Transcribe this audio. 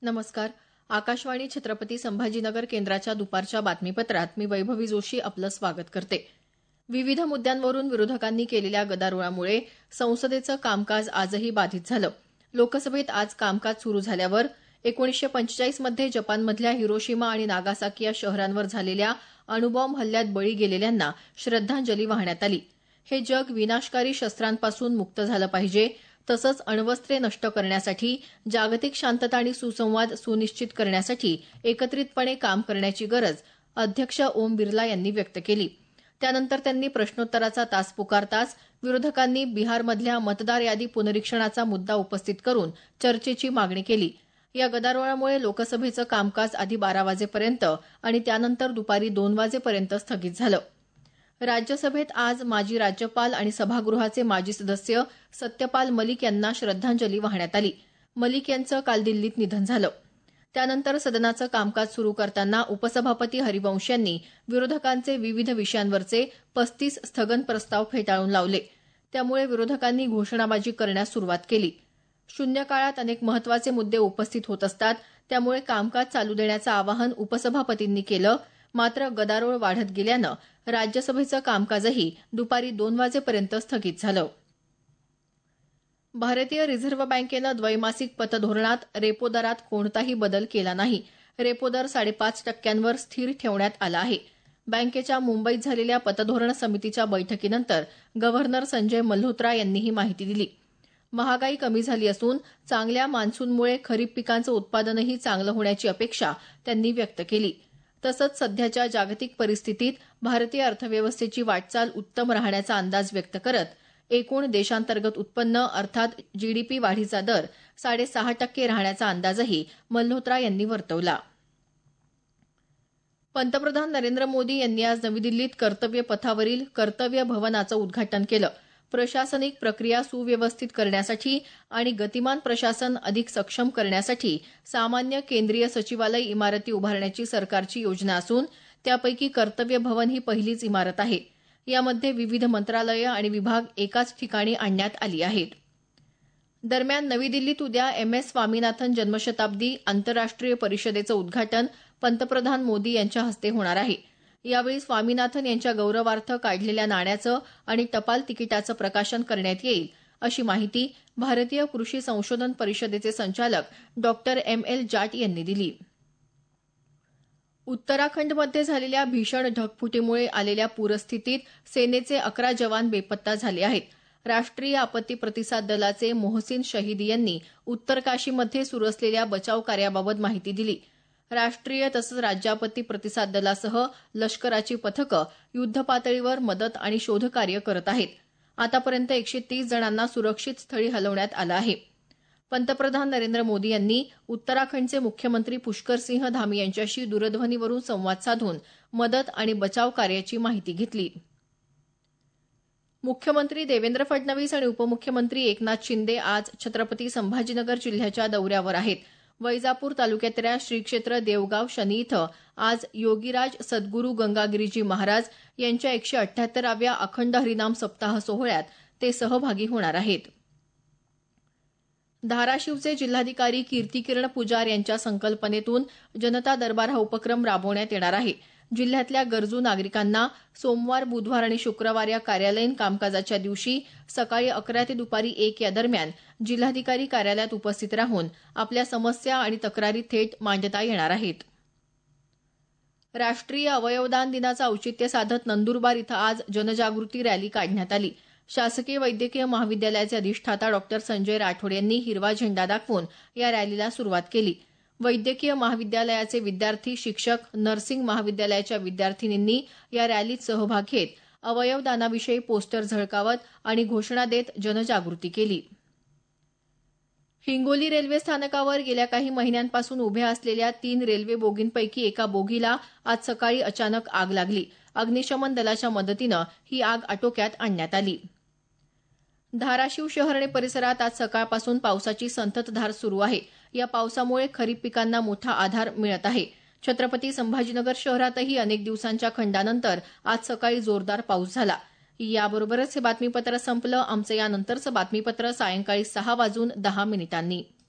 नमस्कार. आकाशवाणी छत्रपती संभाजीनगर केंद्राच्या दुपारच्या बातमीपत्रात मी वैभवी जोशी आपलं स्वागत करते. विविध मुद्द्यांवरून विरोधकांनी केलेल्या गदारोळामुळे संसदेचं कामकाज आजही बाधित झालं. लोकसभेत आज कामकाज सुरू झाल्यावर 1945 मध्ये जपानमधल्या हिरोशिमा आणि नागासाकी या शहरांवर झालेल्या अणुबॉम्ब हल्ल्यात बळी गेलेल्यांना श्रद्धांजली वाहण्यात आली. हे जग विनाशकारी शस्त्रांपासून मुक्त झालं पाहिजे, तसंच अण्वस्त्रे नष्ट करण्यासाठी जागतिक शांतता आणि सुसंवाद सुनिश्चित करण्यासाठी एकत्रितपणे काम करण्याची गरज अध्यक्ष ओम बिर्ला यांनी व्यक्त केली. त्यानंतर त्यांनी प्रश्नोत्तराचा तास पुकारताच विरोधकांनी बिहारमधल्या मतदार यादी पुनरीक्षणाचा मुद्दा उपस्थित करून चर्चेची मागणी केली. या गदारोळामुळे लोकसभेचं कामकाज आधी 12 वाजेपर्यंत आणि त्यानंतर दुपारी 2 वाजेपर्यंत स्थगित झालं. राज्यसभेत आज माजी राज्यपाल आणि सभागृहाचे माजी सदस्य सत्यपाल मलिक यांना श्रद्धांजली वाहण्यात आली. मलिक यांचं काल दिल्लीत निधन झालं. त्यानंतर सदनाचं कामकाज सुरू करताना उपसभापती हरिवंश यांनी विरोधकांचे विविध विषयांवरचे 35 स्थगन प्रस्ताव फेटाळून लावले. त्यामुळे विरोधकांनी घोषणाबाजी करण्यास सुरुवात केली. शून्य काळात अनेक महत्त्वाचे मुद्दे उपस्थित होत असतात, त्यामुळे कामकाज चालू देण्याचं आवाहन उपसभापतींनी केलं. मात्र गदारोळ वाढत गेल्यानं राज्यसभेचं कामकाजही दुपारी 2 वाजेपर्यंत स्थगित झालं. भारतीय रिझर्व्ह बँकेनं द्वैमासिक पतधोरणात रेपो दरात कोणताही बदल केला नाही. रेपो दर 5.5% स्थिर ठेवण्यात आला आहे. बँकेच्या मुंबईत झालेल्या पतधोरण समितीच्या बैठकीनंतर गव्हर्नर संजय मल्होत्रा यांनी ही माहिती दिली. महागाई कमी झाली असून चांगल्या मान्सूनमुळे खरीप पिकांचं उत्पादनही चांगलं होण्याची अपेक्षा त्यांनी व्यक्त केली. तसंच सध्याच्या जागतिक परिस्थितीत भारतीय अर्थव्यवस्थेची वाटचाल उत्तम राहण्याचा अंदाज व्यक्त करत एकूण देशांतर्गत उत्पन्न अर्थात जीडीपी वाढीचा दर 6.5% राहण्याचा अंदाजही मल्होत्रा यांनी वर्तवला. पंतप्रधान नरेंद्र मोदी यांनी आज नवी दिल्लीत कर्तव्य पथावरील कर्तव्य भवनाचं उद्घाटन केलं. प्रशासनिक प्रक्रिया सुव्यवस्थित करण्यासाठी आणि गतिमान प्रशासन अधिक सक्षम करण्यासाठी सामान्य केंद्रीय सचिवालय इमारती उभारण्याची सरकारची योजना असून त्यापैकी कर्तव्य भवन ही पहिलीच इमारत आहे. यामध्ये विविध मंत्रालयं आणि विभाग एकाच ठिकाणी आणण्यात आली आहेत. दरम्यान नवी दिल्लीत उद्या MS स्वामीनाथन जन्मशताब्दी आंतरराष्ट्रीय परिषदेचं उद्घाटन पंतप्रधान मोदी यांच्या हस्ते होणार आहे. यावेळी स्वामीनाथन यांच्या गौरवार्थ काढलेल्या नाण्याचं आणि टपाल तिकिटाचं प्रकाशन करण्यात येईल, अशी माहिती भारतीय कृषी संशोधन परिषदेचे संचालक डॉक्टर ML जाट यांनी दिली. उत्तराखंडमध्ये झालेल्या भीषण ढगफुटीमुळे आलेल्या पूरस्थितीत सेनेचे 11 जवान बेपत्ता झाले आहेत. राष्ट्रीय आपत्ती प्रतिसाद दलाचे मोहसिन शहीद यांनी उत्तरकाशीमध्ये सुरू असलेल्या बचाव कार्याबाबत माहिती दिली. राष्ट्रीय तसंच राज्य आपत्ती प्रतिसाद दलासह लष्कराची पथकं युद्धपातळीवर मदत आणि शोधकार्य करत आहेत. आतापर्यंत 130 जणांना सुरक्षित स्थळी हलवण्यात आलं आहे. पंतप्रधान नरेंद्र मोदी यांनी उत्तराखंडचे मुख्यमंत्री पुष्करसिंह धामी यांच्याशी दूरध्वनीवरून संवाद साधून मदत आणि बचाव कार्याची माहिती घेतली. मुख्यमंत्री देवेंद्र फडणवीस आणि उपमुख्यमंत्री एकनाथ शिंदे आज छत्रपती संभाजीनगर जिल्ह्याच्या दौऱ्यावर आहेत. वैजापूर तालुक्यातल्या श्री क्षेत्र देवगाव शनी इथं आज योगीराज सद्गुरू गंगागिरीजी महाराज यांच्या 178व्या अखंड हरिनाम सप्ताह सोहळ्यात ते सहभागी होणार आहेत. धाराशिवचे जिल्हाधिकारी कीर्तिकिरण पुजार यांच्या संकल्पनेतून जनता दरबार हा उपक्रम राबवण्यात येणार आहे. जिल्ह्यातल्या गरजू नागरिकांना सोमवार, बुधवार आणि शुक्रवार या कार्यालयीन कामकाजाच्या दिवशी सकाळी 11 ते दुपारी 1 या दरम्यान जिल्हाधिकारी कार्यालयात उपस्थित राहून आपल्या समस्या आणि तक्रारी थेट मांडता येणार आहेत. राष्ट्रीय अवयवदान दिनाचं औचित्य साधत नंदुरबार इथं आज जनजागृती रॅली काढण्यात आली. शासकीय वैद्यकीय महाविद्यालयाचे अधिष्ठाता डॉक्टर संजय राठोड यांनी हिरवा झेंडा दाखवून या रॅलीला सुरुवात केली. वैद्यकीय महाविद्यालयाचे विद्यार्थी, शिक्षक, नर्सिंग महाविद्यालयाच्या विद्यार्थिनींनी या रॅलीत सहभाग घेत अवयवदानाविषयी पोस्टर झळकावत आणि घोषणा देत जनजागृती केली. हिंगोली रेल्वे स्थानकावर गेल्या काही महिन्यांपासून उभ्या असलेल्या 3 रेल्वे बोगींपैकी एका बोगीला आज सकाळी अचानक आग लागली. अग्निशमन दलाच्या मदतीनं ही आग आटोक्यात आणण्यात आली. धाराशिव शहर आणि परिसरात आज सकाळपासून पावसाची संततधार सुरू आहे. या पावसामुळे खरीप पिकांना मोठा आधार मिळत आहे. छत्रपती संभाजीनगर शहरातही अनेक दिवसांच्या खंडानंतर आज सकाळी जोरदार पाऊस झाला. याबरोबरच हे बातमीपत्र संपलं. आमचं यानंतरचं बातमीपत्र सायंकाळी 6:10 वाजून